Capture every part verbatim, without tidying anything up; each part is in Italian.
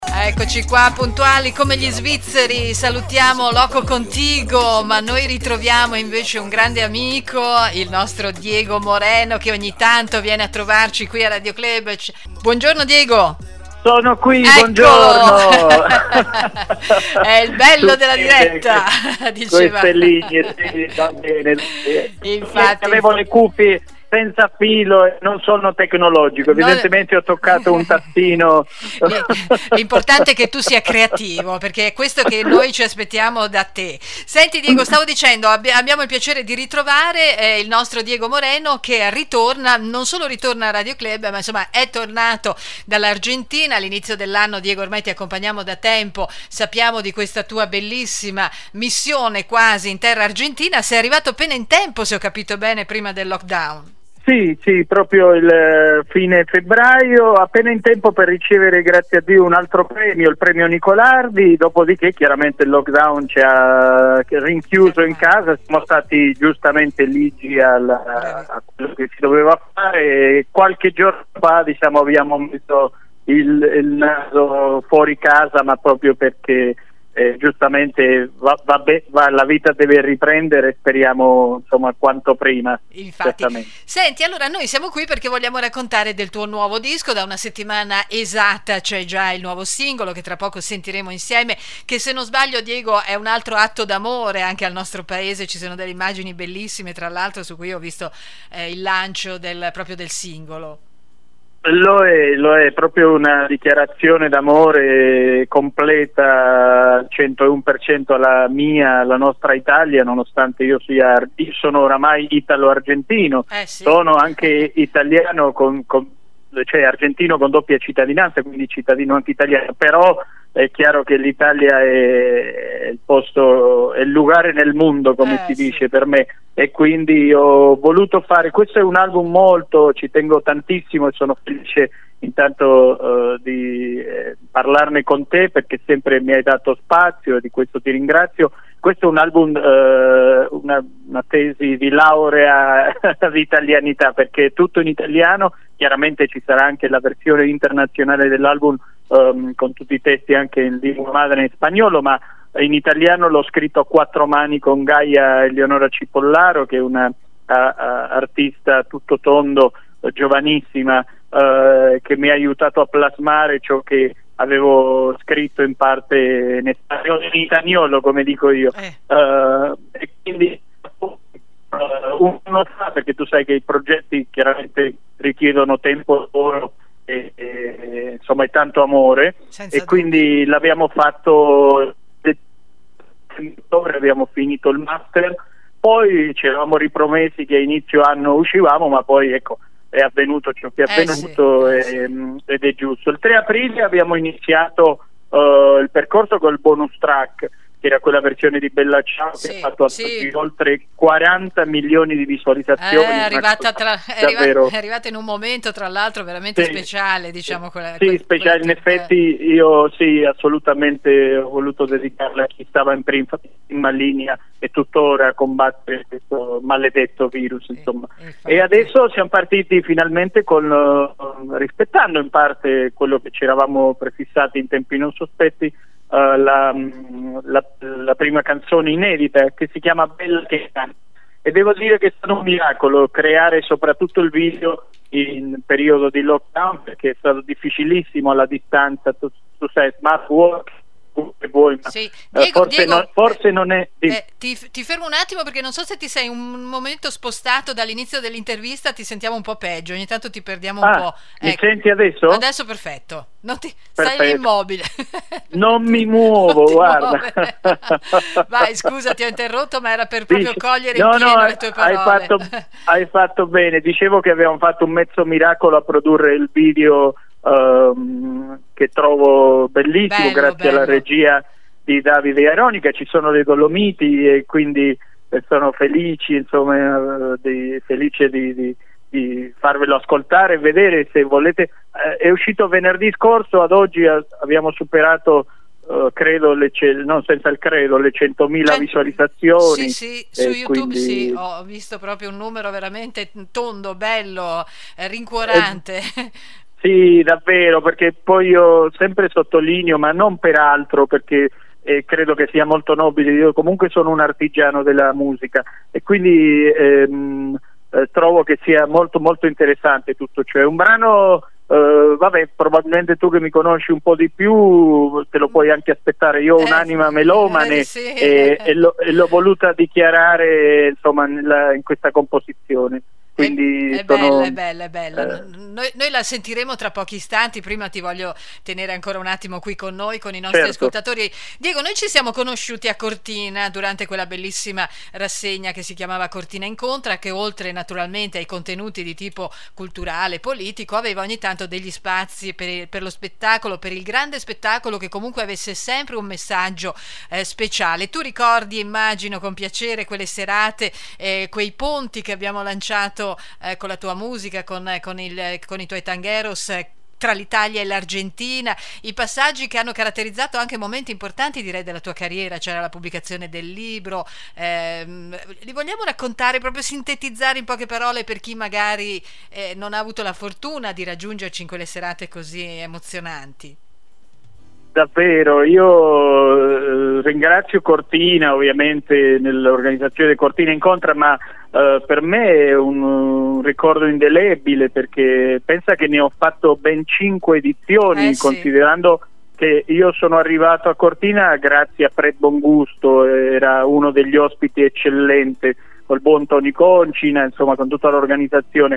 Eccoci qua puntuali come gli svizzeri, salutiamo Loco Contigo, ma noi ritroviamo invece un grande amico, il nostro Diego Moreno, che ogni tanto viene a trovarci qui a Radio Club. Buongiorno Diego. Sono qui, ecco. Buongiorno. È il bello della diretta, diceva. Queste linee, sì, va bene. Infatti. Avevo le cuffie senza filo e non sono tecnologico, evidentemente no. Ho toccato un tastino. L'importante è che tu sia creativo, perché è questo che noi ci aspettiamo da te. Senti Diego, stavo dicendo, abbi- abbiamo il piacere di ritrovare eh, il nostro Diego Moreno, che ritorna, non solo ritorna a Radio Club, ma insomma è tornato dall'Argentina. All'inizio dell'anno, Diego, ormai ti accompagniamo da tempo, sappiamo di questa tua bellissima missione quasi in terra argentina. Sei arrivato appena in tempo, se ho capito bene, prima del lockdown. Sì, sì, proprio il fine febbraio, appena in tempo per ricevere, grazie a Dio, un altro premio, il premio Nicolardi, dopodiché chiaramente il lockdown ci ha rinchiuso in casa, siamo stati giustamente ligi alla, a quello che si doveva fare. Qualche giorno fa, diciamo, abbiamo messo il, il naso fuori casa, ma proprio perché Eh, giustamente va, va be- va, la vita deve riprendere, speriamo insomma quanto prima. Infatti. Senti, allora noi siamo qui perché vogliamo raccontare del tuo nuovo disco. Da una settimana esatta c'è già il nuovo singolo che tra poco sentiremo insieme, che se non sbaglio, Diego, è un altro atto d'amore anche al nostro paese. Ci sono delle immagini bellissime, tra l'altro, su cui ho visto eh, il lancio del, proprio del singolo. Lo è, lo è proprio una dichiarazione d'amore completa al centouno per cento alla mia, alla nostra Italia, nonostante io sia, io sono oramai italo-argentino, eh sì. Sono anche italiano con, con cioè argentino con doppia cittadinanza, quindi cittadino anche italiano, però è chiaro che l'Italia è il posto, è il lugar nel mondo, come eh, si sì. dice per me, e quindi ho voluto fare, questo è un album molto, ci tengo tantissimo e sono felice intanto uh, di eh, parlarne con te, perché sempre mi hai dato spazio e di questo ti ringrazio. Questo è un album, uh, una, una tesi di laurea di italianità, perché è tutto in italiano. Chiaramente ci sarà anche la versione internazionale dell'album um, con tutti i testi anche in lingua madre in spagnolo, ma in italiano l'ho scritto a quattro mani con Gaia Eleonora Cipollaro, che è una uh, uh, artista tutto tondo, uh, giovanissima, uh, che mi ha aiutato a plasmare ciò che avevo scritto in parte in spagnolo, in italiano, come dico io. Eh. Uh, e quindi Uh, uno fa, perché tu sai che i progetti chiaramente richiedono tempo, lavoro e, e insomma è tanto amore. Senza e quindi dubbio. L'abbiamo fatto in ottobre, abbiamo finito il master, poi ci eravamo ripromessi che a inizio anno uscivamo, ma poi ecco è avvenuto ciò che è avvenuto, eh sì, e, eh sì. ed è giusto. Il tre aprile abbiamo iniziato uh, il percorso col bonus track, che era quella versione di Bella Ciao, sì, che ha fatto sì. oltre quaranta milioni di visualizzazioni. È arrivata, tra, è, davvero... arrivata, è arrivata in un momento, tra l'altro, veramente sì. speciale, diciamo. Quella, sì, quel, speciale. quel In effetti io sì, assolutamente ho voluto dedicarla a chi stava in prima, prima linea e tuttora a combattere questo maledetto virus, insomma. E, e adesso siamo partiti finalmente con, uh, rispettando in parte quello che ci eravamo prefissati in tempi non sospetti, Uh, la, la, la prima canzone inedita, che si chiama Bella che canta, e devo dire che è stato un miracolo creare soprattutto il video in periodo di lockdown, perché è stato difficilissimo alla distanza. Tu, tu sai, smart work che vuoi, ma sì. Diego, forse, Diego, non, forse non è eh, ti, ti fermo un attimo, perché non so se ti sei un momento spostato dall'inizio dell'intervista, ti sentiamo un po' peggio, ogni tanto ti perdiamo un ah, po'. Mi ecco. Senti adesso? Adesso perfetto, non ti, stai lì immobile. Non mi muovo, non guarda. Vai, scusa, ti ho interrotto, ma era per proprio Dici, cogliere no, in pieno no, le tue parole. Hai fatto, hai fatto bene. Dicevo che abbiamo fatto un mezzo miracolo a produrre il video, um, che trovo bellissimo, bello, grazie bello. alla regia di Davide Aronica. Ci sono le Dolomiti e quindi sono felici, insomma, di, felice di, di, di farvelo ascoltare e vedere, se volete. Eh, è uscito venerdì scorso, ad oggi a, abbiamo superato, uh, credo, le ce- non senza il credo, le centomila Cent- visualizzazioni. Sì, sì, su YouTube quindi... sì, ho visto proprio un numero veramente tondo, bello, eh, rincuorante. Eh, Sì, davvero, perché poi io sempre sottolineo, ma non per altro, perché eh, credo che sia molto nobile, io comunque sono un artigiano della musica e quindi ehm, eh, trovo che sia molto molto interessante tutto ciò. È un brano, eh, vabbè, probabilmente tu che mi conosci un po' di più te lo puoi anche aspettare, io ho un'anima melomane eh, sì. e, e, l'ho, e l'ho voluta dichiarare insomma nella, in questa composizione. Quindi è, è sono, bella, è bella, è bella. Eh, Noi, noi la sentiremo tra pochi istanti. Prima ti voglio tenere ancora un attimo qui con noi, con i nostri certo. ascoltatori. Diego, noi ci siamo conosciuti a Cortina durante quella bellissima rassegna che si chiamava Cortina Incontra, che oltre naturalmente ai contenuti di tipo culturale, politico, aveva ogni tanto degli spazi per, per lo spettacolo, per il grande spettacolo che comunque avesse sempre un messaggio eh, speciale. Tu ricordi, immagino con piacere, quelle serate, eh, quei ponti che abbiamo lanciato Eh, con la tua musica, con, con, il, con i tuoi tangueros eh, tra l'Italia e l'Argentina, i passaggi che hanno caratterizzato anche momenti importanti, direi, della tua carriera. C'era la pubblicazione del libro, ehm, li vogliamo raccontare, proprio sintetizzare in poche parole per chi magari eh, non ha avuto la fortuna di raggiungerci in quelle serate così emozionanti? Davvero, io eh, ringrazio Cortina, ovviamente nell'organizzazione Cortina Incontra, ma eh, per me è un, un ricordo indelebile, perché pensa che ne ho fatto ben cinque edizioni, eh, sì. considerando che io sono arrivato a Cortina grazie a Fred Bongusto, era uno degli ospiti eccellente, col buon Tony Concina, insomma con tutta l'organizzazione,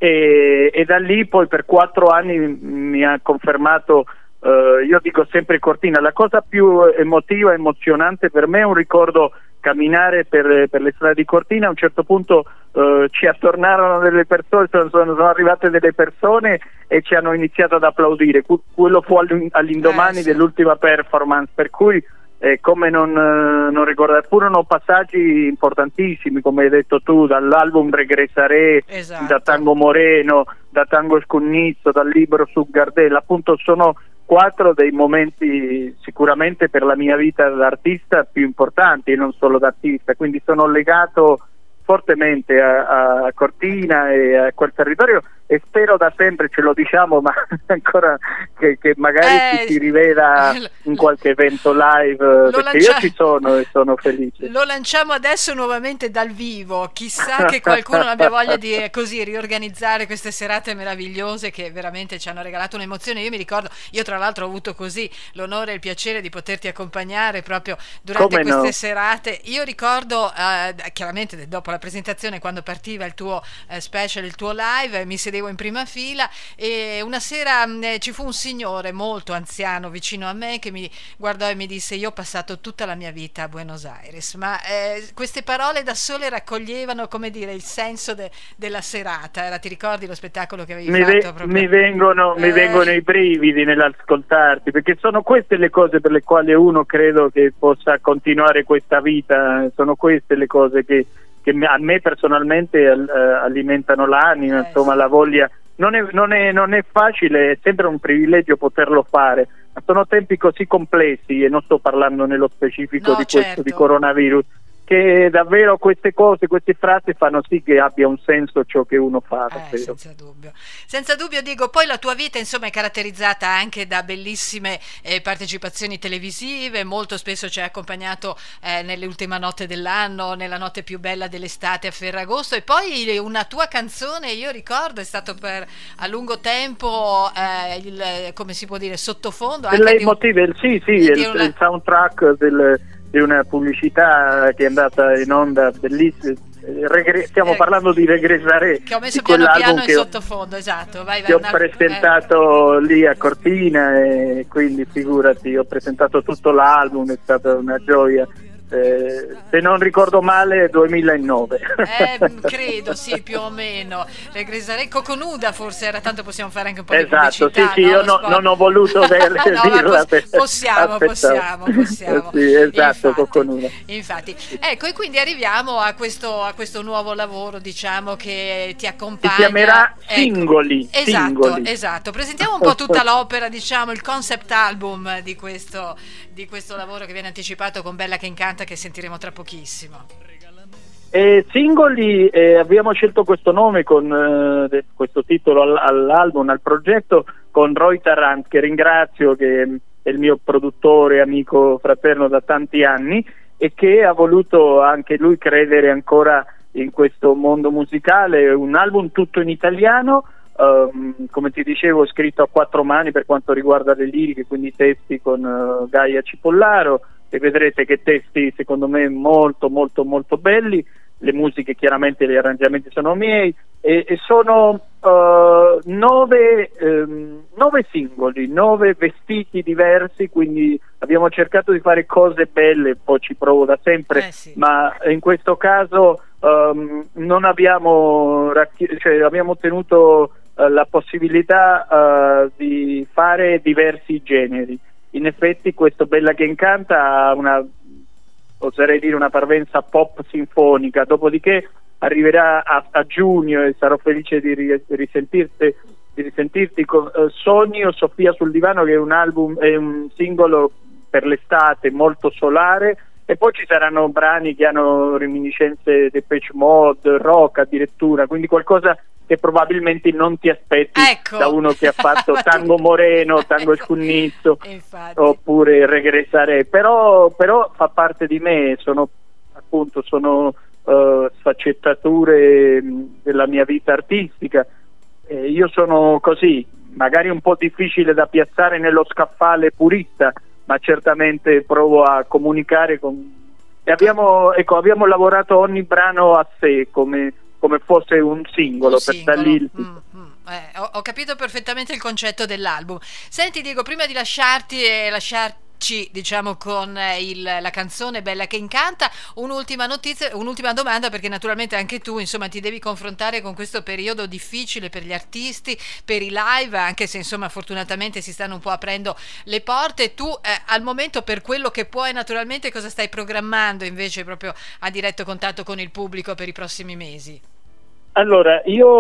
e, e da lì poi per quattro anni mi ha confermato. Uh, io dico sempre Cortina, la cosa più emotiva, emozionante per me è un ricordo camminare per, per le strade di Cortina. A un certo punto uh, ci attornarono delle persone, sono, sono arrivate delle persone e ci hanno iniziato ad applaudire. Quello fu all'indomani eh, sì. dell'ultima performance, per cui eh, come non, eh, non ricordare, furono passaggi importantissimi, come hai detto tu, dall'album Regresaré, esatto. da Tango Moreno, da Tango Scunnizzo, dal libro su Gardel. Appunto sono quattro dei momenti sicuramente per la mia vita d'artista più importanti, e non solo d'artista, quindi sono legato fortemente a, a Cortina e a quel territorio, e spero da sempre, ce lo diciamo, ma ancora che, che magari eh, ci si riveda in qualche evento live, perché lancia... io ci sono e sono felice. Lo lanciamo adesso nuovamente dal vivo, chissà che qualcuno abbia voglia di così riorganizzare queste serate meravigliose che veramente ci hanno regalato un'emozione. Io mi ricordo, io tra l'altro ho avuto così l'onore e il piacere di poterti accompagnare proprio durante Come queste no? serate. Io ricordo eh, chiaramente dopo la presentazione, quando partiva il tuo eh, special, il tuo live, mi sedevo in prima fila e una sera mh, ci fu un signore molto anziano vicino a me che mi guardò e mi disse: io ho passato tutta la mia vita a Buenos Aires, ma eh, queste parole da sole raccoglievano, come dire, il senso de- della serata. Era, ti ricordi lo spettacolo che avevi mi fatto? Ve- proprio? Mi, vengono, eh... mi vengono i brividi nell'ascoltarti, perché sono queste le cose per le quali uno credo che possa continuare questa vita, sono queste le cose che che a me personalmente eh, alimentano l'anima, eh, insomma, sì. La voglia. Non è, non, è, non è facile, è sempre un privilegio poterlo fare, ma sono tempi così complessi, e non sto parlando nello specifico no, di questo, certo. di coronavirus, che davvero queste cose, queste frasi fanno sì che abbia un senso ciò che uno fa. Eh, senza dubbio, senza dubbio. Dico, poi la tua vita insomma è caratterizzata anche da bellissime eh, partecipazioni televisive, molto spesso ci hai accompagnato eh, nell'ultima notte dell'anno, nella notte più bella dell'estate a Ferragosto, e poi una tua canzone, io ricordo, è stato per a lungo tempo eh, il, come si può dire, sottofondo anche lei di un, motiva, sì sì, il, una... il soundtrack del di una pubblicità che è andata in onda bellissima. Regre- stiamo eh, parlando di Regresaré, che ho messo di piano piano in che sottofondo, esatto. Vai, vai, che ho una... presentato eh. lì a Cortina, e quindi figurati, ho presentato tutto l'album, è stata una gioia. Eh, se non ricordo male duemilanove eh, credo sì, più o meno. Regresaré Coconuda forse era, tanto possiamo fare anche un po' esatto, di pubblicità. Sì, sì, no? io no, non ho voluto ver- no, dirla pos- possiamo, possiamo, possiamo. Sì, esatto, infatti, Coconuda. Infatti, ecco, e quindi arriviamo a questo, a questo nuovo lavoro, diciamo, che ti accompagna. Si chiamerà ecco. Singoli. Esatto, Singoli. esatto. Presentiamo un po' tutta l'opera, diciamo, il concept album di questo, di questo lavoro che viene anticipato con Bella che incanta, che sentiremo tra pochissimo. Eh, Singoli, eh, abbiamo scelto questo nome con eh, questo titolo all- all'album, al progetto, con Roy Tarrant, che ringrazio, che è il mio produttore, amico fraterno da tanti anni, e che ha voluto anche lui credere ancora in questo mondo musicale. Un album tutto in italiano, um, come ti dicevo, scritto a quattro mani per quanto riguarda le liriche, quindi testi con uh, Gaia Cipollaro, e vedrete che testi secondo me molto molto molto belli. Le musiche, chiaramente, gli arrangiamenti sono miei, e, e sono uh, nove, um, nove singoli, nove vestiti diversi, quindi abbiamo cercato di fare cose belle, poi ci provo da sempre, eh sì. ma in questo caso um, non abbiamo, cioè, abbiamo ottenuto uh, la possibilità uh, di fare diversi generi. In effetti questo Bella che incanta ha una, oserei dire, una parvenza pop sinfonica, dopodiché arriverà a, a giugno, e sarò felice di risentirti, di risentirti con uh, Sogni o Sofia sul divano, che è un album, è un singolo per l'estate molto solare, e poi ci saranno brani che hanno reminiscenze Depeche Mode, rock addirittura, quindi qualcosa che probabilmente non ti aspetti, ecco, da uno che ha fatto Tango Moreno, Tango ecco. Scunnizzo, oppure Regresare, però, però fa parte di me, sono appunto sono uh, sfaccettature della mia vita artistica. Eh, io sono così, magari un po' difficile da piazzare nello scaffale purista, ma certamente provo a comunicare con... E abbiamo, ecco, abbiamo lavorato ogni brano a sé, come come fosse un singolo, un per singolo. dargli il... mm, mm. Eh, ho, ho capito perfettamente il concetto dell'album. Senti Diego, prima di lasciarti e lasciarci, diciamo, con il, la canzone Bella che incanta, un'ultima notizia, un'ultima domanda, perché naturalmente anche tu, insomma, ti devi confrontare con questo periodo difficile per gli artisti, per i live, anche se, insomma, fortunatamente si stanno un po' aprendo le porte. Tu eh, al momento, per quello che puoi, naturalmente, cosa stai programmando invece proprio a diretto contatto con il pubblico per i prossimi mesi? Allora,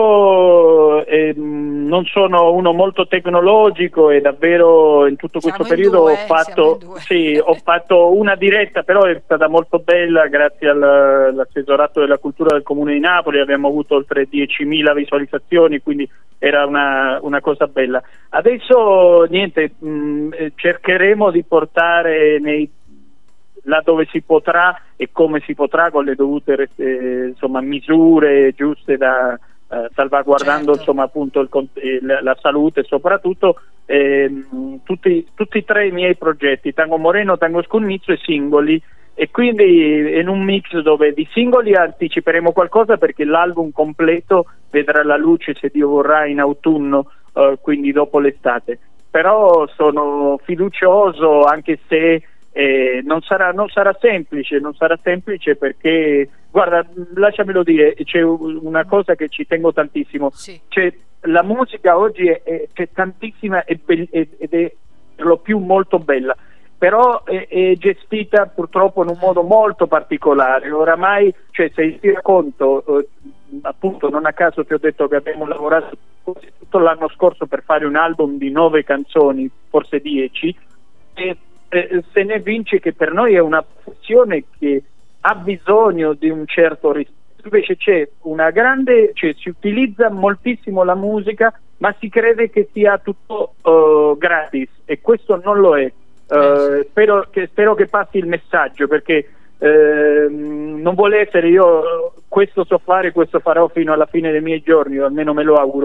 io eh, non sono uno molto tecnologico, e davvero in tutto questo siamo periodo due, ho fatto sì, ho fatto una diretta, però è stata molto bella, grazie al, all'assessorato della cultura del Comune di Napoli, abbiamo avuto oltre diecimila visualizzazioni, quindi era una, una cosa bella. Adesso niente, mh, cercheremo di portare nei là dove si potrà e come si potrà, con le dovute eh, insomma, misure giuste, da eh, salvaguardando, certo, insomma, appunto il, eh, la salute, soprattutto eh, tutti, tutti e tre i miei progetti, Tango Moreno, Tango Scunnizzo e singoli, e quindi in un mix dove di singoli anticiperemo qualcosa, perché l'album completo vedrà la luce, se Dio vorrà, in autunno, eh, quindi dopo l'estate. Però sono fiducioso, anche se Eh, non sarà, non sarà semplice, non sarà semplice perché, guarda, lasciamelo dire, c'è una cosa che ci tengo tantissimo, sì. C'è, la musica oggi è, è, c'è tantissima ed è per lo più molto bella, però è, è gestita purtroppo in un modo molto particolare. Oramai, cioè, se ti racconto, eh, appunto, non a caso ti ho detto che abbiamo lavorato tutto l'anno scorso per fare un album di nove canzoni, forse dieci, e Eh, se ne vince che per noi è una professione che ha bisogno di un certo rispetto. Invece c'è una grande, cioè si utilizza moltissimo la musica, ma si crede che sia tutto uh, gratis, e questo non lo è. Uh, spero, che, spero che passi il messaggio, perché uh, non vuole essere io questo so fare, questo farò fino alla fine dei miei giorni, o almeno me lo auguro,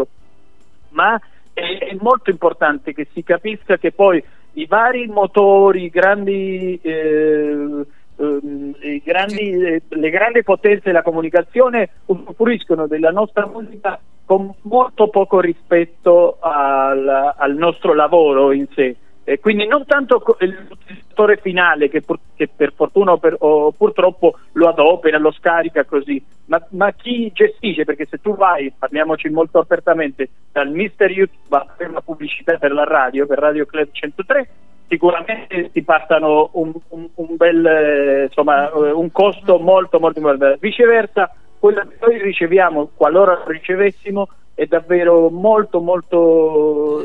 ma è, è molto importante che si capisca che poi i vari motori, i grandi, eh, eh, i grandi, eh, le grandi potenze della comunicazione usufruiscono della nostra musica con molto poco rispetto al, al nostro lavoro in sé. E quindi non tanto l'utilizzatore finale, che, pur, che per fortuna o, per, o purtroppo lo adopera, lo scarica così, ma, ma chi gestisce, perché se tu vai, parliamoci molto apertamente, dal mister YouTube a fare una pubblicità per la radio, per Radio Club centotré, sicuramente ti passano un, un, un bel, eh, insomma, un costo molto molto importante. Viceversa, quello che noi riceviamo, qualora lo ricevessimo, è davvero molto molto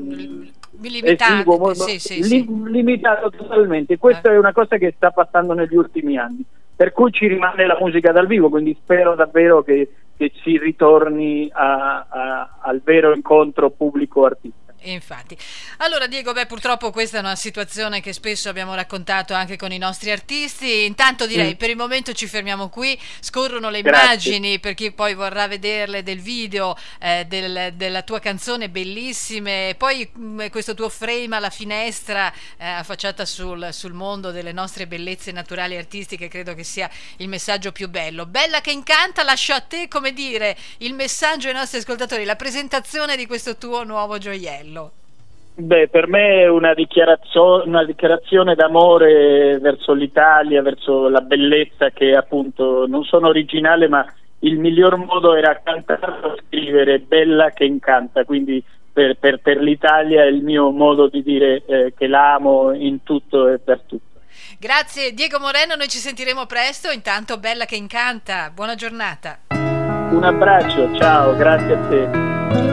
limitato, esiguo, molto, sì, sì, li, sì. limitato totalmente. Questa eh. è una cosa che sta passando negli ultimi anni, per cui ci rimane la musica dal vivo, quindi spero davvero che, che si ritorni a, a, al vero incontro pubblico-artista. Infatti. Allora Diego, beh, purtroppo questa è una situazione che spesso abbiamo raccontato anche con i nostri artisti. Intanto direi, mm. per il momento ci fermiamo qui, scorrono le Grazie. immagini per chi poi vorrà vederle del video eh, del, della tua canzone, bellissime, poi mh, questo tuo frame alla finestra eh, affacciata sul, sul mondo delle nostre bellezze naturali e artistiche, credo che sia il messaggio più bello. Bella che incanta, lascio a te, come dire, il messaggio ai nostri ascoltatori, la presentazione di questo tuo nuovo gioiello. Beh, per me è una dichiarazione, una dichiarazione d'amore verso l'Italia, verso la bellezza, che appunto non sono originale, ma il miglior modo era cantare, scrivere bella che incanta, quindi per, per, per l'Italia è il mio modo di dire eh, che l'amo in tutto e per tutto. Grazie Diego Moreno, noi ci sentiremo presto, intanto bella che incanta, buona giornata. Un abbraccio, ciao, grazie a te.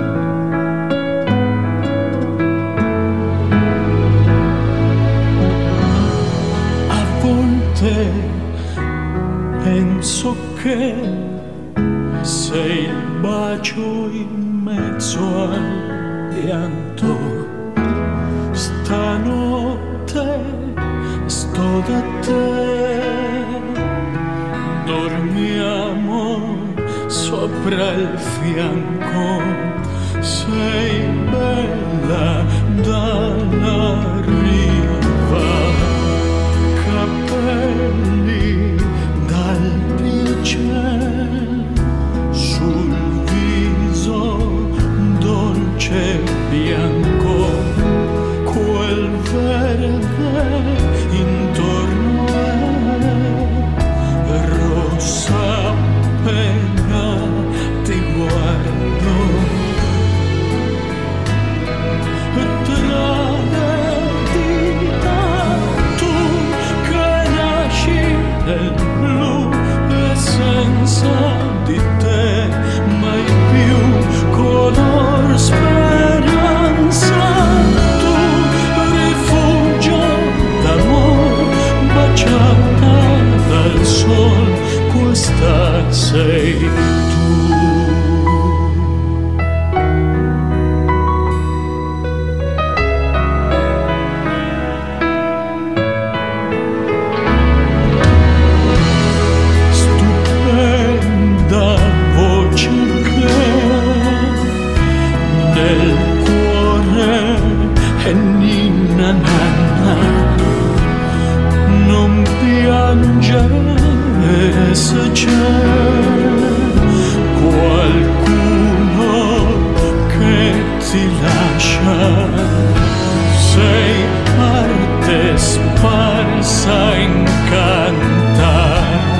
Penso che sei il bacio in mezzo al pianto. Stanotte sto da te, dormiamo sopra il fianco. Sei bella dalla riva, capelli dal piacere, sul viso dolce bianco, quel verde intorno è rossa appena ti guardo. Tra le dita tu che nasci nel blu e senza di te mai più color speranza. Tu rifugio d'amor baciata dal sol, questa sei tu. Non piangere se c'è qualcuno che ti lascia. Sei arte sparsa in canta,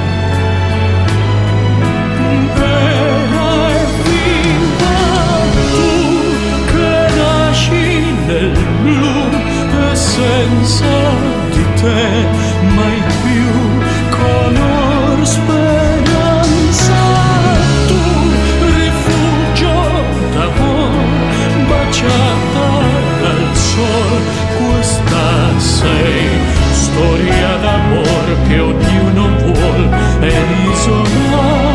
vera e viva, tu che nasci nel blu e senza di te mai più color speranza. Tu rifugio d'amor baciata dal sol, questa sei storia d'amor che ognuno vuol, e l'isola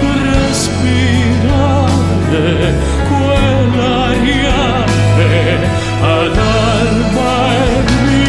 respirare quell'aria e ad alba e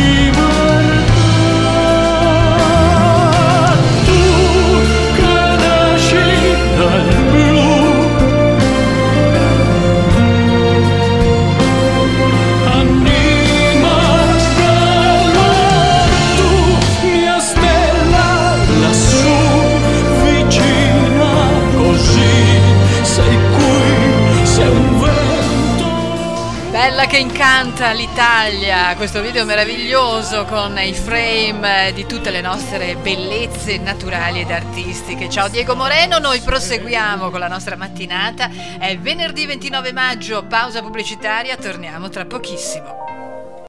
che incanta l'Italia, questo video meraviglioso con i frame di tutte le nostre bellezze naturali ed artistiche. Ciao Diego Moreno, noi proseguiamo con la nostra mattinata, è venerdì ventinove maggio, pausa pubblicitaria, torniamo tra pochissimo.